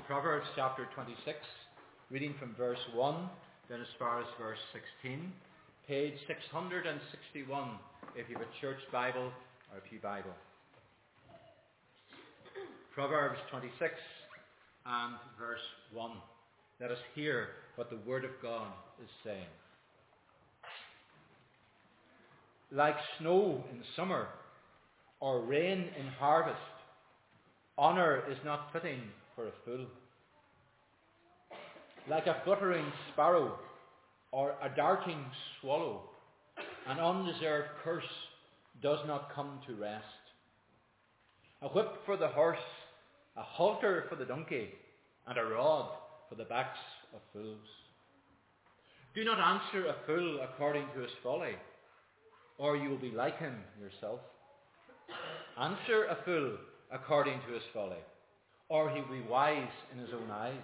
Proverbs chapter 26, reading from verse 1 then as far as verse 16. Page 661 if you have a church Bible or a pew Bible. Proverbs 26 and verse 1. Let us hear what the Word of God is saying. Like snow in summer or rain in harvest, honour is not fitting for a fool. Like a fluttering sparrow or a darting swallow, an undeserved curse does not come to rest. A whip for the horse, a halter for the donkey, and a rod for the backs of fools. Do not answer a fool according to his folly, or you will be like him yourself. Answer a fool according to his folly, or he will be wise in his own eyes.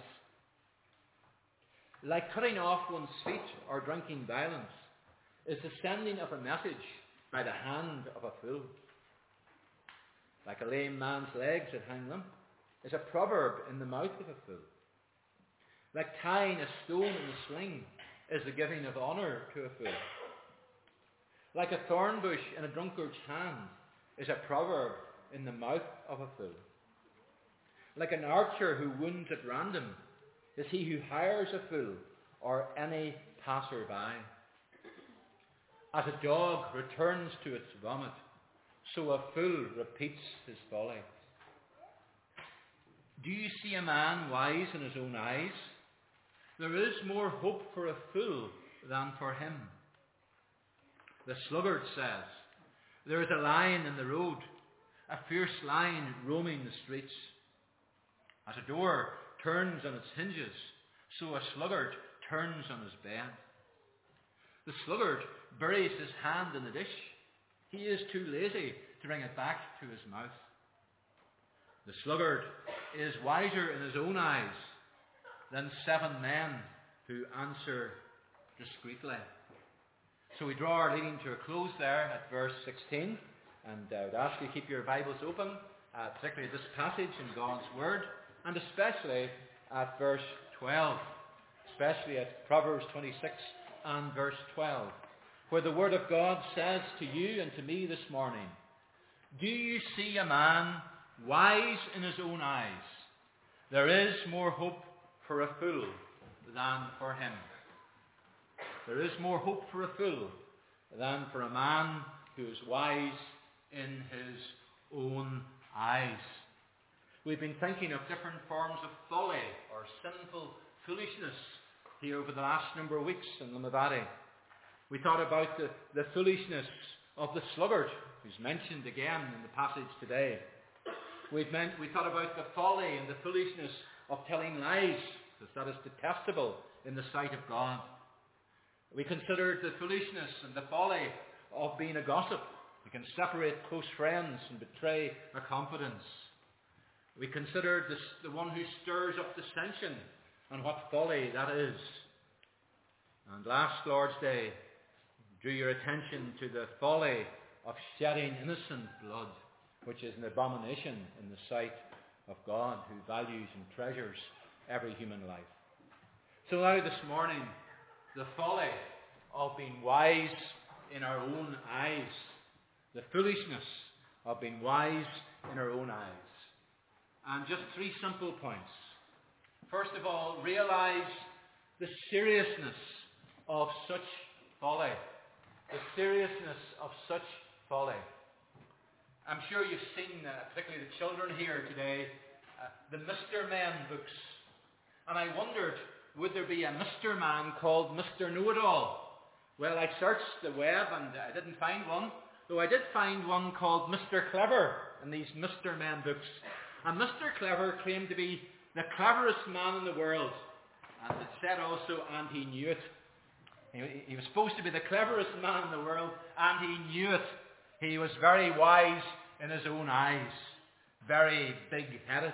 Like cutting off one's feet or drinking violence is the sending of a message by the hand of a fool. Like a lame man's legs that hang limp is a proverb in the mouth of a fool. Like tying a stone in a sling is the giving of honour to a fool. Like a thorn bush in a drunkard's hand is a proverb in the mouth of a fool. Like an archer who wounds at random is he who hires a fool or any passer-by. As a dog returns to its vomit, so a fool repeats his folly. Do you see a man wise in his own eyes? There is more hope for a fool than for him. The sluggard says, there is a lion in the road, a fierce lion roaming the streets. As a door turns on its hinges, so a sluggard turns on his bed. The sluggard buries his hand in the dish. He is too lazy to bring it back to his mouth. The sluggard is wiser in his own eyes than 7 men who answer discreetly. So we draw our reading to a close there at verse 16. And I would ask you to keep your Bibles open, particularly this passage in God's Word, and especially at verse 12, especially at Proverbs 26 and verse 12, where the Word of God says to you and to me this morning, do you see a man wise in his own eyes? There is more hope for a fool than for him. There is more hope for a fool than for a man who is wise in his own eyes. We've been thinking of different forms of folly or sinful foolishness here over the last number of weeks in Limavady. We thought about the foolishness of the sluggard, who's mentioned again in the passage today. We thought about the folly and the foolishness of telling lies, because that is detestable in the sight of God. We considered the foolishness and the folly of being a gossip. We can separate close friends and betray a confidence. We considered the one who stirs up dissension and what folly that is. And last Lord's Day drew your attention to the folly of shedding innocent blood, which is an abomination in the sight of God, who values and treasures every human life. So now this morning, the folly of being wise in our own eyes, the foolishness of being wise in our own eyes. And just 3 simple points. First of all, realize the seriousness of such folly. The seriousness of such folly. I'm sure you've seen, particularly the children here today, the Mr. Men books. And I wondered, would there be a Mr. Man called Mr. Know-It-All? Well, I searched the web and I didn't find one, though I did find one called Mr. Clever in these Mr. Men books. And Mr. Clever claimed to be the cleverest man in the world. And it said also, and he knew it. He was supposed to be the cleverest man in the world, and he knew it. He was very wise in his own eyes, very big-headed.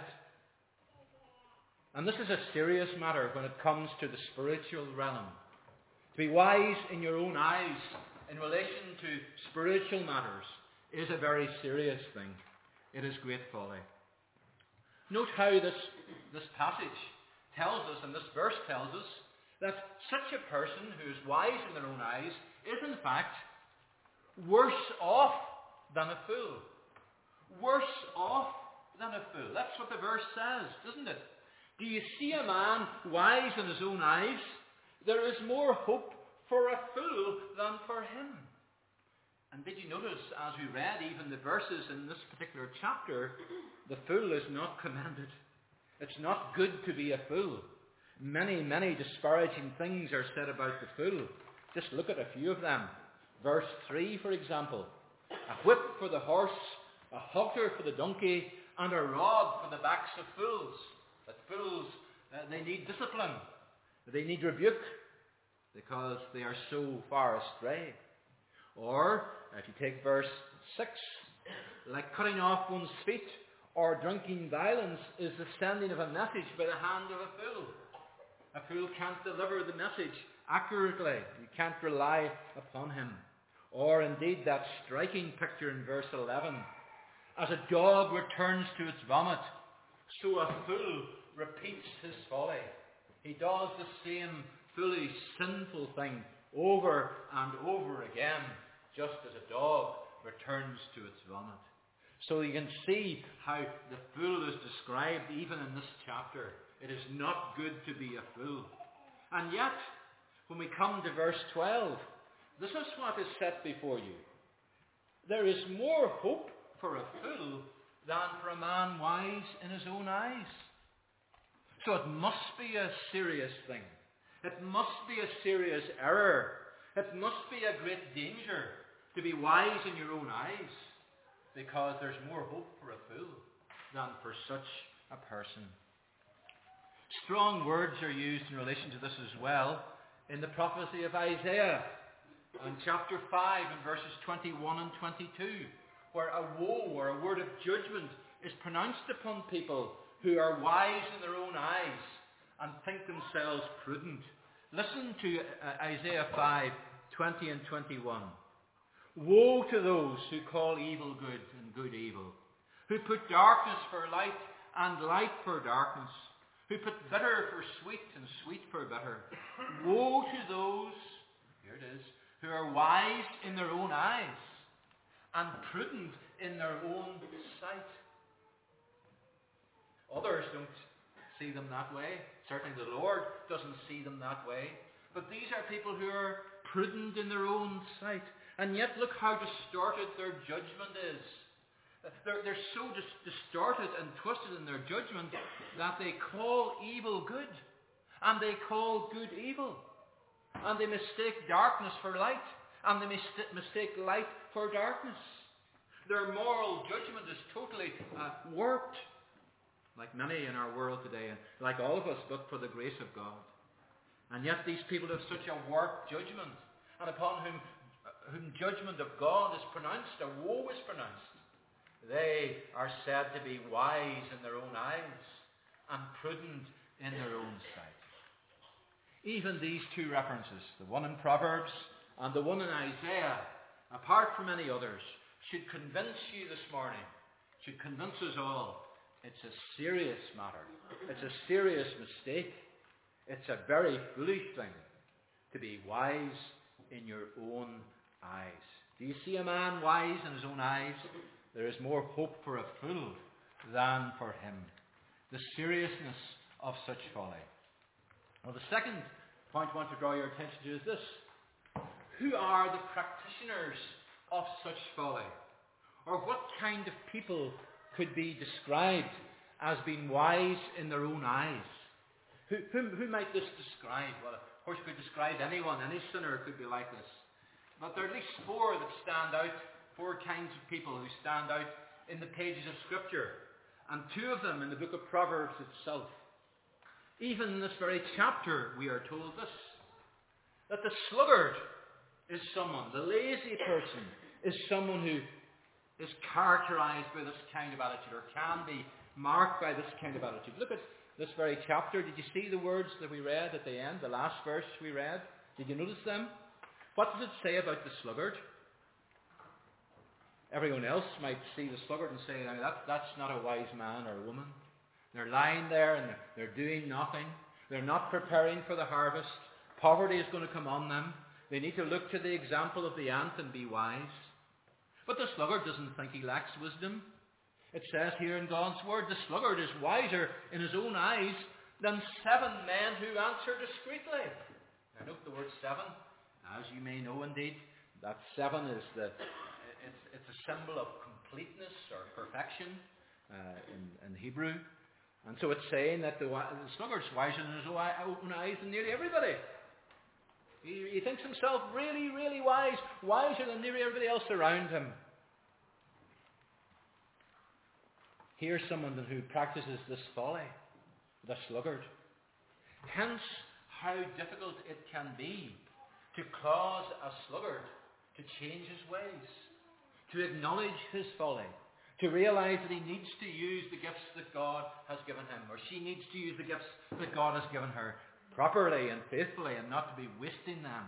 And this is a serious matter when it comes to the spiritual realm. To be wise in your own eyes in relation to spiritual matters is a very serious thing. It is great folly. Note how this passage tells us, and this verse tells us, that such a person who is wise in their own eyes is in fact worse off than a fool. Worse off than a fool. That's what the verse says, doesn't it? Do you see a man wise in his own eyes? There is more hope for a fool than for him. And did you notice, as we read even the verses in this particular chapter, the fool is not commended. It's not good to be a fool. Many, many disparaging things are said about the fool. Just look at a few of them. Verse 3, for example. A whip for the horse, a halter for the donkey, and a rod for the backs of fools. That fools, they need discipline. They need rebuke because they are so far astray. Or, if you take verse 6, like cutting off one's feet or drinking violence is the sending of a message by the hand of a fool. A fool can't deliver the message accurately. You can't rely upon him. Or indeed that striking picture in verse 11. As a dog returns to its vomit, so a fool repeats his folly. He does the same foolish, sinful thing over and over again, just as a dog returns to its vomit. So you can see how the fool is described even in this chapter. It is not good to be a fool. And yet, when we come to verse 12, this is what is set before you. There is more hope for a fool than for a man wise in his own eyes. So it must be a serious thing. It must be a serious error. It must be a great danger to be wise in your own eyes, because there's more hope for a fool than for such a person. Strong words are used in relation to this as well in the prophecy of Isaiah in chapter 5 and verses 21 and 22, where a woe or a word of judgment is pronounced upon people who are wise in their own eyes and think themselves prudent. Listen to Isaiah 5, 20 and 21. Woe to those who call evil good and good evil, who put darkness for light and light for darkness, who put bitter for sweet and sweet for bitter. Woe to those, here it is, who are wise in their own eyes and prudent in their own sight. Others don't see them that way. Certainly the Lord doesn't see them that way. But these are people who are prudent in their own sight. And yet look how distorted their judgment is. They're so distorted and twisted in their judgment that they call evil good. And they call good evil. And they mistake darkness for light. And they mistake light for darkness. Their moral judgment is totally warped. Like many in our world today, and like all of us, but for the grace of God. And yet these people have such a warped judgment, and upon whom judgment of God is pronounced, a woe is pronounced. They are said to be wise in their own eyes and prudent in their own sight. Even these two references, the one in Proverbs and the one in Isaiah, apart from any others, should convince you this morning, should convince us all, it's a serious matter. It's a serious mistake. It's a very foolish thing to be wise in your own eyes. Do you see a man wise in his own eyes? There is more hope for a fool than for him. The seriousness of such folly. Well, the second point I want to draw your attention to is this. Who are the practitioners of such folly? Or what kind of people could be described as being wise in their own eyes? Who might this describe? Well, of course, it could describe anyone. Any sinner could be like this. But there are at least four that stand out, four kinds of people who stand out in the pages of Scripture. And two of them in the book of Proverbs itself. Even in this very chapter, we are told this. That the sluggard is someone, the lazy person is someone who is characterized by this kind of attitude, or can be marked by this kind of attitude. Look at this very chapter. Did you see the words that we read at the end, the last verse we read? Did you notice them? What does it say about the sluggard? Everyone else might see the sluggard and say, now that's not a wise man or woman. They're lying there and they're doing nothing. They're not preparing for the harvest. Poverty is going to come on them. They need to look to the example of the ant and be wise. But the sluggard doesn't think he lacks wisdom. It says here in God's word, the sluggard is wiser in his own eyes than 7 men who answer discreetly. Now note the word 7. As you may know indeed, that 7 is it's a symbol of completeness or perfection in Hebrew. And so it's saying that the sluggard's wiser in his own eyes than nearly everybody. He thinks himself really, really wise, wiser than nearly everybody else around him. Here's someone who practices this folly, the sluggard. Hence, how difficult it can be to cause a sluggard to change his ways, to acknowledge his folly, to realize that he needs to use the gifts that God has given him, or she needs to use the gifts that God has given her properly and faithfully, and not to be wasting them.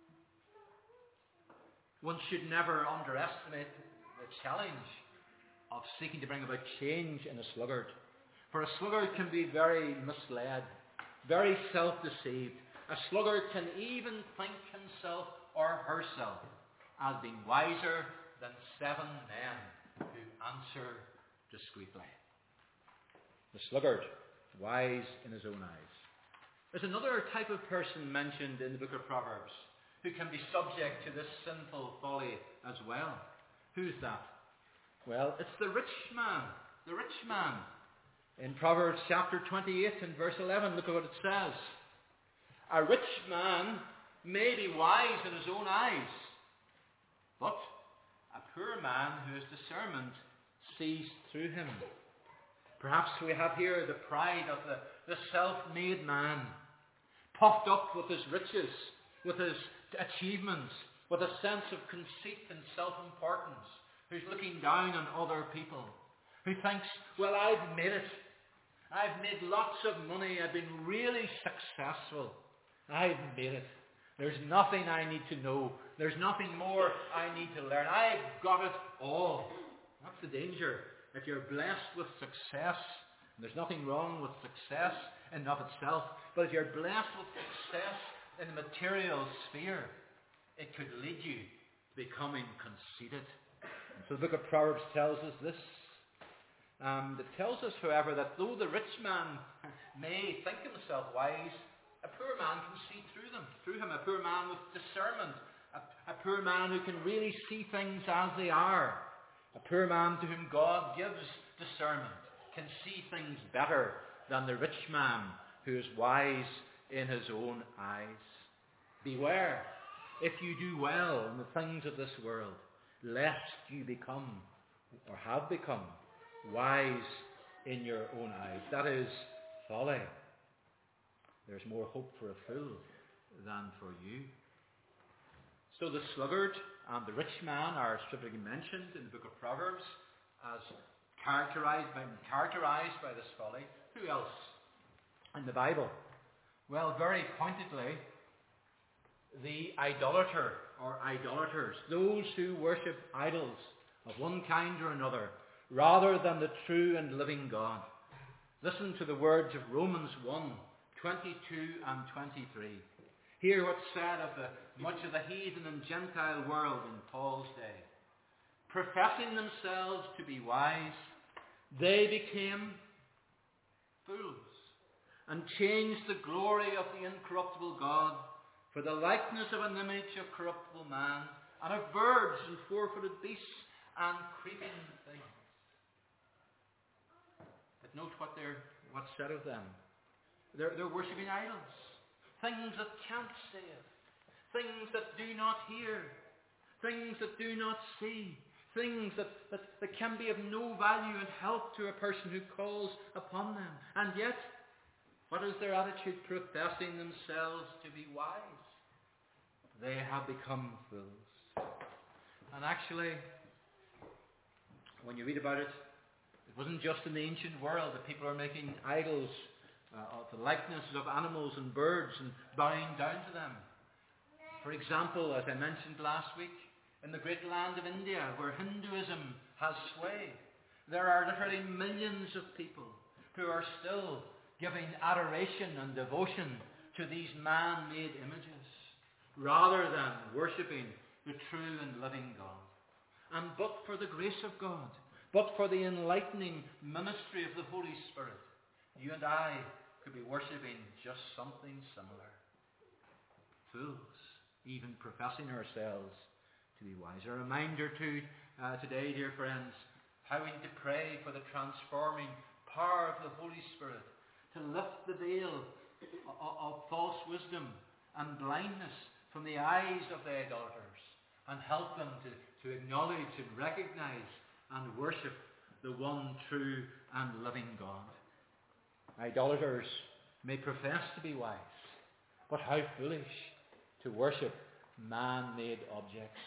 One should never underestimate the challenge of seeking to bring about change in a sluggard. For a sluggard can be very misled, very self-deceived. A sluggard can even think himself or herself as being wiser than 7 men who answer discreetly. The sluggard, wise in his own eyes. There's another type of person mentioned in the book of Proverbs who can be subject to this sinful folly as well. Who's that? Well, it's the rich man. The rich man. In Proverbs chapter 28 and verse 11, look at what it says. A rich man may be wise in his own eyes, but a poor man who has discernment sees through him. Perhaps we have here the pride of the self-made man, puffed up with his riches, with his achievements, with a sense of conceit and self-importance, who's looking down on other people, who thinks, well, I've made it. I've made lots of money. I've been really successful. I've made it. There's nothing I need to know. There's nothing more I need to learn. I've got it all. That's the danger. If you're blessed with success, and there's nothing wrong with success in and of itself, but if you're blessed with success in the material sphere, it could lead you to becoming conceited. And so the book of Proverbs tells us this. It tells us, however, that though the rich man may think himself wise, a poor man can see through him. A poor man with discernment. A poor man who can really see things as they are. A poor man to whom God gives discernment can see things better than the rich man who is wise in his own eyes. Beware, if you do well in the things of this world, lest you become, or have become, wise in your own eyes. That is folly. There's more hope for a fool than for you. So the sluggard and the rich man are specifically mentioned in the book of Proverbs as characterized by this folly. Who else in the Bible? Well, very pointedly, the idolater or idolaters, those who worship idols of one kind or another, rather than the true and living God. Listen to the words of Romans 1, 22 and 23. Hear what's said of much of the heathen and Gentile world in Paul's day. Professing themselves to be wise, they became fools and changed the glory of the incorruptible God for the likeness of an image of corruptible man and of birds and four-footed beasts and creeping things. But note what's said of them. They're worshipping idols. Things that can't save. Things that do not hear. Things that do not see. Things that can be of no value and help to a person who calls upon them. And yet, what is their attitude? Professing themselves to be wise. They have become fools. And actually, when you read about it, it wasn't just in the ancient world that people are making idols of the likenesses of animals and birds and bowing down to them. For example, as I mentioned last week, in the great land of India, where Hinduism has sway, there are literally millions of people who are still giving adoration and devotion to these man-made images, rather than worshipping the true and living God. And but for the grace of God, but for the enlightening ministry of the Holy Spirit, you and I could be worshipping just something similar. Fools, even professing ourselves to be wise. A reminder today, dear friends, how we need to pray for the transforming power of the Holy Spirit to lift the veil of false wisdom and blindness from the eyes of the idolaters and help them to acknowledge and recognize and worship the one true and living God. Idolaters may profess to be wise, but how foolish to worship man-made objects.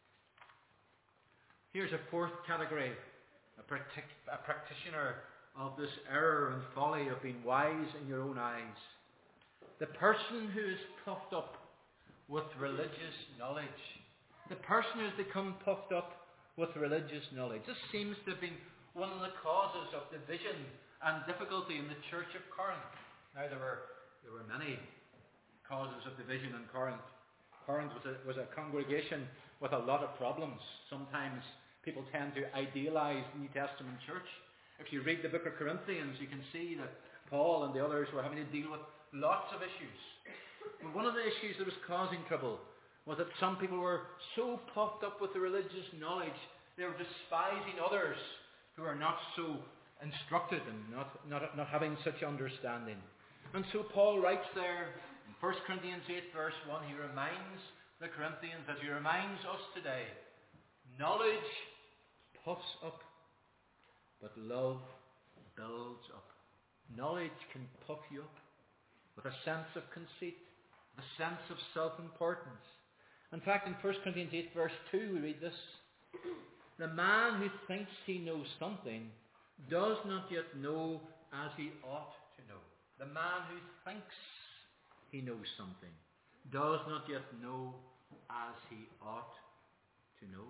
Here's a fourth category, a practitioner of this error and folly of being wise in your own eyes. The person who is puffed up with religious knowledge. The person who has become puffed up with religious knowledge. This seems to have been one of the causes of division and difficulty in the church of Corinth. Now there were many causes of division in Corinth. Corinth was a congregation with a lot of problems. Sometimes people tend to idealize the New Testament church. If you read the book of Corinthians, you can see that Paul and the others were having to deal with lots of issues. But one of the issues that was causing trouble was that some people were so puffed up with the religious knowledge, they were despising others who are not so instructed and not having such understanding. And so Paul writes there in 1 Corinthians 8 verse 1, he reminds the Corinthians, as he reminds us today, knowledge puffs up, but love builds up. Knowledge can puff you up with a sense of conceit, with a sense of self-importance. In fact, in 1 Corinthians 8 verse 2 we read this, the man who thinks he knows something does not yet know as he ought to know. The man who thinks he knows something does not yet know as he ought to know.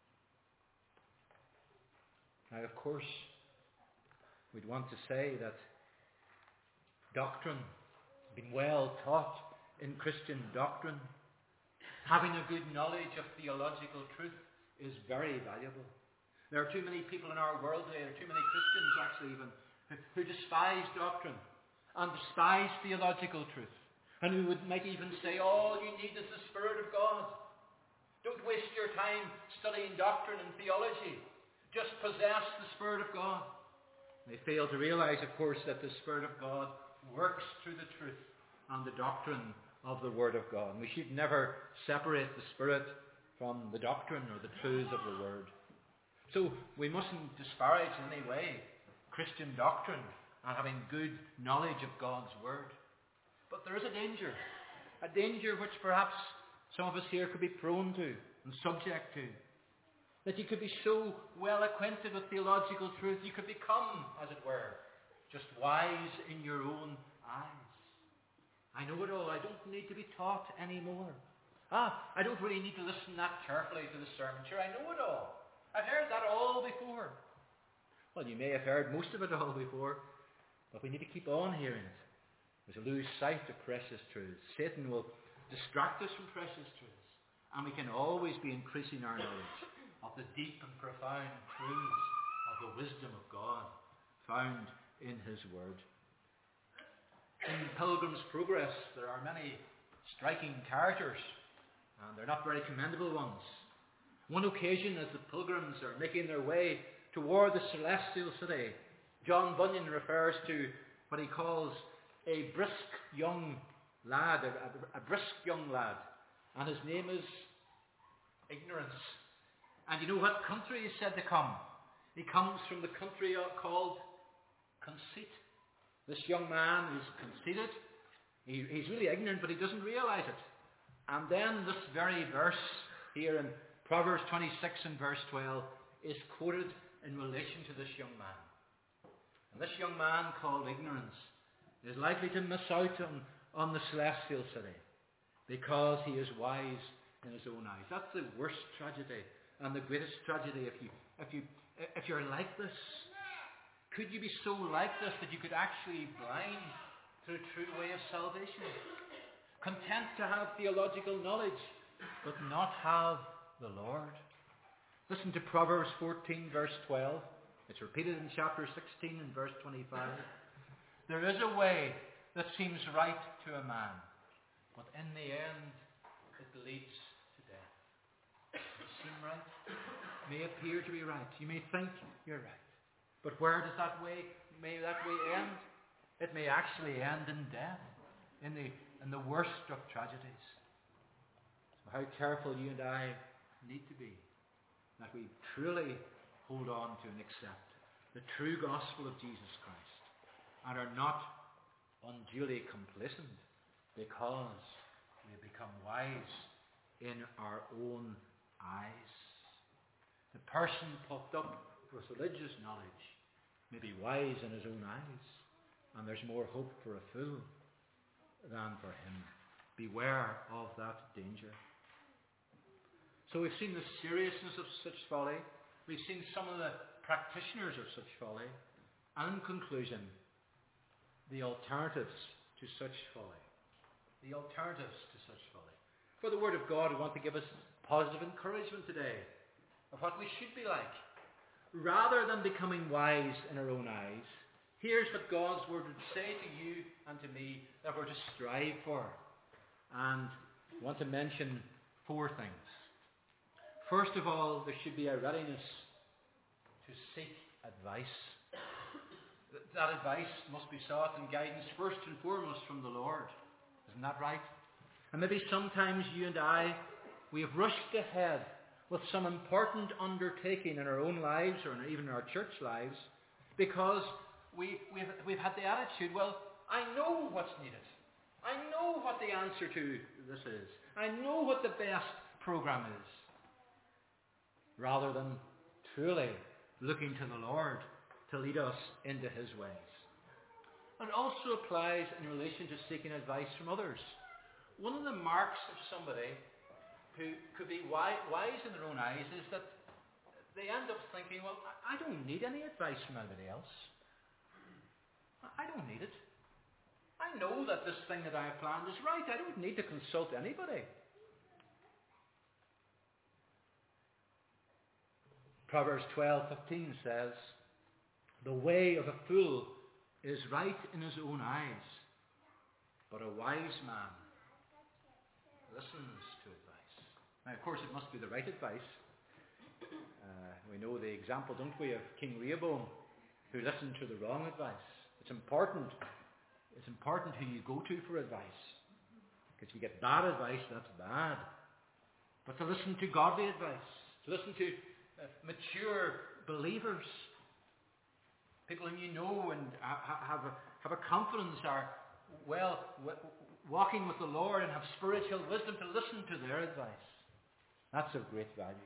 Now, of course, we'd want to say that doctrine, being well taught in Christian doctrine, having a good knowledge of theological truth is very valuable. There are too many people in our world today, there are too many Christians actually even, who despise doctrine and despise theological truth. And who might even say, all you need is the Spirit of God. Don't waste your time studying doctrine and theology. Just possess the Spirit of God. They fail to realize, of course, that the Spirit of God works through the truth and the doctrine of the Word of God. And we should never separate the Spirit from the doctrine or the truths of the Word. So we mustn't disparage in any way Christian doctrine and having good knowledge of God's Word. But there is a danger which perhaps some of us here could be prone to and subject to. That you could be so well acquainted with theological truth, you could become, as it were, just wise in your own eyes. I know it all. I don't need to be taught anymore. I don't really need to listen that carefully to the sermon. Sure, I know it all. I've heard that all before. Well, you may have heard most of it all before, but we need to keep on hearing it. We will lose sight of precious truths. Satan will distract us from precious truths, and we can always be increasing our knowledge of the deep and profound truths of the wisdom of God found in His Word. In Pilgrim's Progress, there are many striking characters, and they're not very commendable ones. One occasion, as the pilgrims are making their way toward the celestial city, John Bunyan refers to what he calls a brisk young lad, and his name is Ignorance. And you know what country he's said to come? He comes from the country called Conceit. This young man is conceited. He's really ignorant, but he doesn't realize it. And then this very verse here in Proverbs 26 and verse 12 is quoted in relation to this young man. And this young man called Ignorance is likely to miss out on the celestial city because he is wise in his own eyes. That's the worst tragedy and the greatest tragedy if you're like this. Could you be so like this that you could actually be blind to the true way of salvation? Content to have theological knowledge, but not have the Lord? Listen to Proverbs 14, verse 12. It's repeated in chapter 16 and verse 25. There is a way that seems right to a man, but in the end it leads to death. Does it seem right? It may appear to be right. You may think you're right. But where does that way end? It may actually end in death, in the worst of tragedies. So how careful you and I need to be that we truly hold on to and accept the true gospel of Jesus Christ and are not unduly complacent because we have become wise in our own eyes. The person puffed up with religious knowledge may be wise in his own eyes, and there's more hope for a fool than for him. Beware of that danger. So we've seen the seriousness of such folly. We've seen some of the practitioners of such folly. And in conclusion, the alternatives to such folly. The alternatives to such folly. For the Word of God, we want to give us positive encouragement today of what we should be like. Rather than becoming wise in our own eyes, here's what God's Word would say to you and to me that we're to strive for. And I want to mention 4 things. First of all, there should be a readiness to seek advice. That advice must be sought and guidance first and foremost from the Lord. Isn't that right? And maybe sometimes you and I, we have rushed ahead with some important undertaking in our own lives or even in our church lives because we've had the attitude, well, I know what's needed. I know what the answer to this is. I know what the best program is. Rather than truly looking to the Lord to lead us into His ways. And it also applies in relation to seeking advice from others. One of the marks of somebody who could be wise in their own eyes is that they end up thinking, well, I don't need any advice from anybody else. I don't need it. I know that this thing that I have planned is right. I don't need to consult anybody. Proverbs 12:15 says, the way of a fool is right in his own eyes, but a wise man listens to advice. Now, of course, it must be the right advice. We know the example, don't we, of King Rehoboam, who listened to the wrong advice. It's important who you go to for advice. Because if you get bad advice, that's bad. But to listen to godly advice, to listen to mature believers, people whom you know and have a confidence, are walking with the Lord and have spiritual wisdom, to listen to their advice. That's of great value.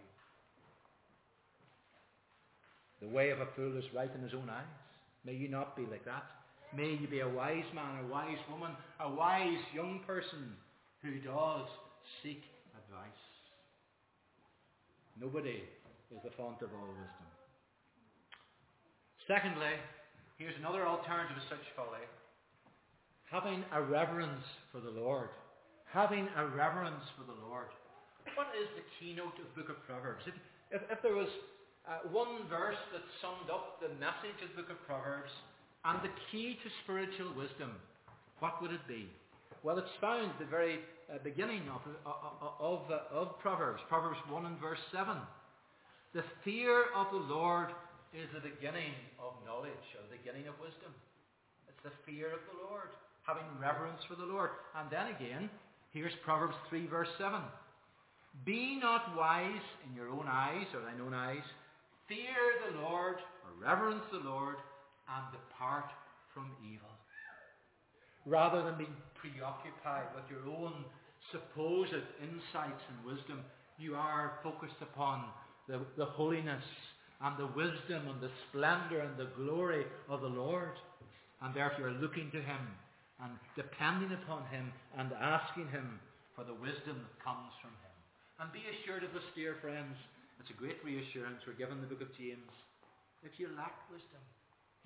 The way of a fool is right in his own eyes. May you not be like that. May you be a wise man, a wise woman, a wise young person who does seek advice. Nobody is the font of all wisdom. Secondly, here's another alternative to such folly. Having a reverence for the Lord. Having a reverence for the Lord. What is the keynote of the book of Proverbs? If there was one verse that summed up the message of the book of Proverbs and the key to spiritual wisdom, what would it be? Well, it's found at the very beginning of Proverbs. Proverbs 1 and verse 7. The fear of the Lord is the beginning of knowledge, or the beginning of wisdom. It's the fear of the Lord, having reverence for the Lord. And then again, here's Proverbs 3 verse 7. Be not wise in your own eyes, or thine own eyes. Fear the Lord, or reverence the Lord, and depart from evil. Rather than being preoccupied with your own supposed insights and wisdom, you are focused upon the holiness and the wisdom and the splendour and the glory of the Lord. And therefore you're looking to Him and depending upon Him and asking Him for the wisdom that comes from Him. And be assured of this, dear friends. It's a great reassurance we're given in the book of James. If you lack wisdom,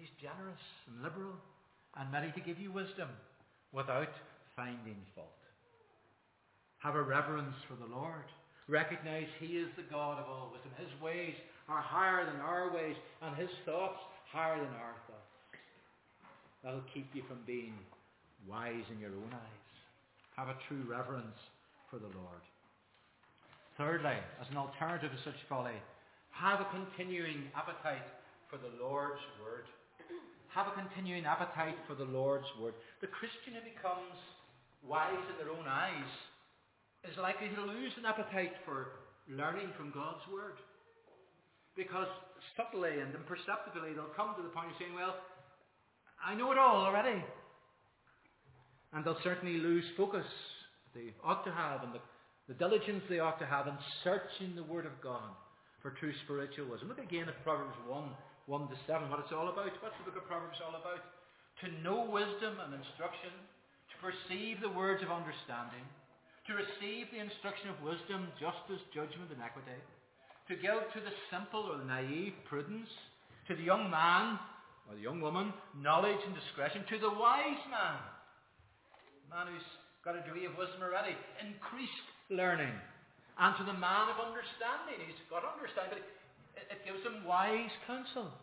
He's generous and liberal and ready to give you wisdom without finding fault. Have a reverence for the Lord. Recognize He is the God of all wisdom. His ways are higher than our ways, and His thoughts higher than our thoughts. That'll keep you from being wise in your own eyes. Have a true reverence for the Lord. Thirdly, as an alternative to such folly, have a continuing appetite for the Lord's Word. Have a continuing appetite for the Lord's Word. The Christian who becomes wise in their own eyes is likely to lose an appetite for learning from God's Word. Because subtly and imperceptibly they'll come to the point of saying, well, I know it all already. And they'll certainly lose focus they ought to have and the diligence they ought to have in searching the Word of God for true spiritual wisdom. Look again at Proverbs 1 to 7, what it's all about. What's the book of Proverbs all about? To know wisdom and instruction, to perceive the words of understanding, to receive the instruction of wisdom, justice, judgment, and equity, to give to the simple or the naive prudence, to the young man or the young woman knowledge and discretion, to the wise man, the man who's got a degree of wisdom already, increased learning, and to the man of understanding. He's got understanding, but it gives him wise counsel.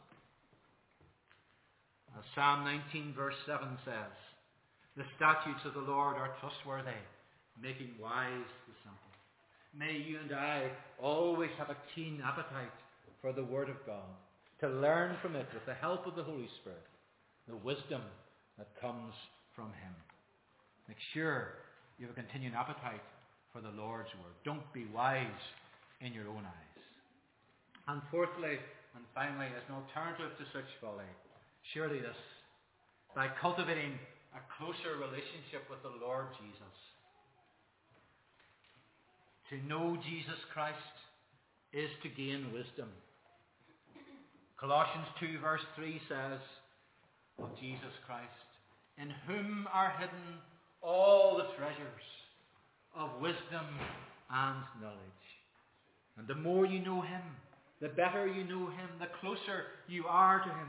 As Psalm 19 verse 7 says, the statutes of the Lord are trustworthy, making wise the simple. May you and I always have a keen appetite for the Word of God, to learn from it with the help of the Holy Spirit, the wisdom that comes from Him. Make sure you have a continuing appetite for the Lord's Word. Don't be wise in your own eyes. And fourthly and finally, as an alternative to such folly, surely this, by cultivating a closer relationship with the Lord Jesus. To know Jesus Christ is to gain wisdom. Colossians 2 verse 3 says of Jesus Christ, in whom are hidden all the treasures of wisdom and knowledge. And the more you know Him, the better you know Him, the closer you are to Him,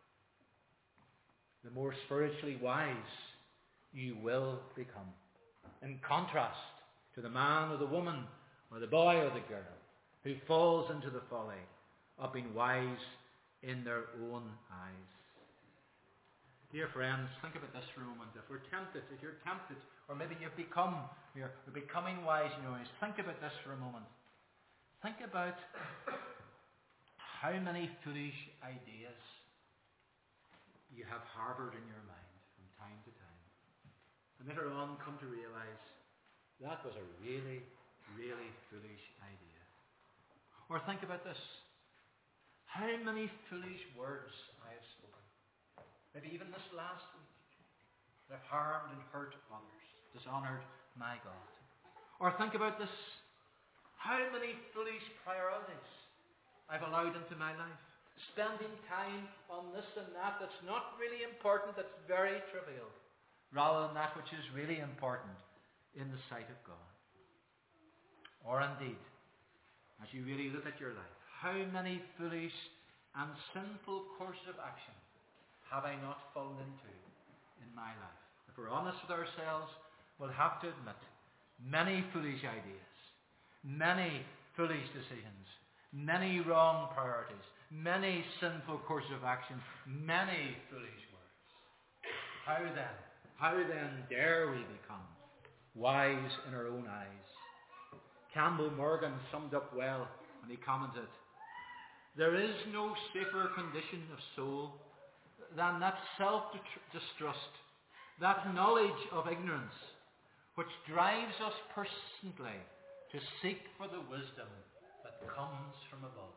the more spiritually wise you will become. In contrast to the man or the woman or the boy or the girl who falls into the folly of being wise in their own eyes. Dear friends, think about this for a moment. If you're tempted, or maybe you're becoming wise in your eyes, think about this for a moment. Think about how many foolish ideas you have harboured in your mind from time to time. And later on come to realise that was a really, really foolish idea. Or think about this. How many foolish words I have spoken. Maybe even this last week. That have harmed and hurt others. Dishonoured my God. Or think about this. How many foolish priorities I've allowed into my life. Spending time on this and that's not really important, that's very trivial. Rather than that which is really important in the sight of God. Or indeed, as you really look at your life, how many foolish and sinful courses of action have I not fallen into in my life? If we're honest with ourselves, we'll have to admit many foolish ideas, many foolish decisions, many wrong priorities, many sinful courses of action, many foolish words. How then dare we become wise in our own eyes? Campbell Morgan summed up well when he commented, there is no safer condition of soul than that self-distrust, that knowledge of ignorance, which drives us persistently to seek for the wisdom that comes from above.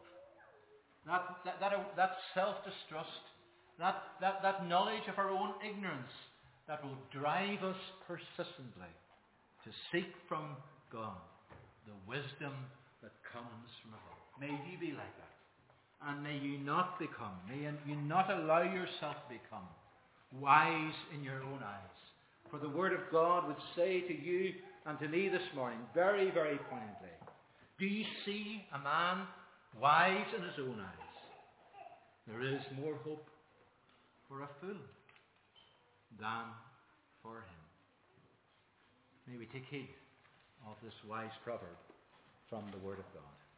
That self-distrust, that knowledge of our own ignorance that will drive us persistently to seek from God the wisdom that comes from above. May you be like that. And may you not allow yourself to become wise in your own eyes. For the Word of God would say to you and to me this morning, very, very poignantly, do you see a man wise in his own eyes? There is more hope for a fool than for him. May we take heed of this wise proverb from the Word of God.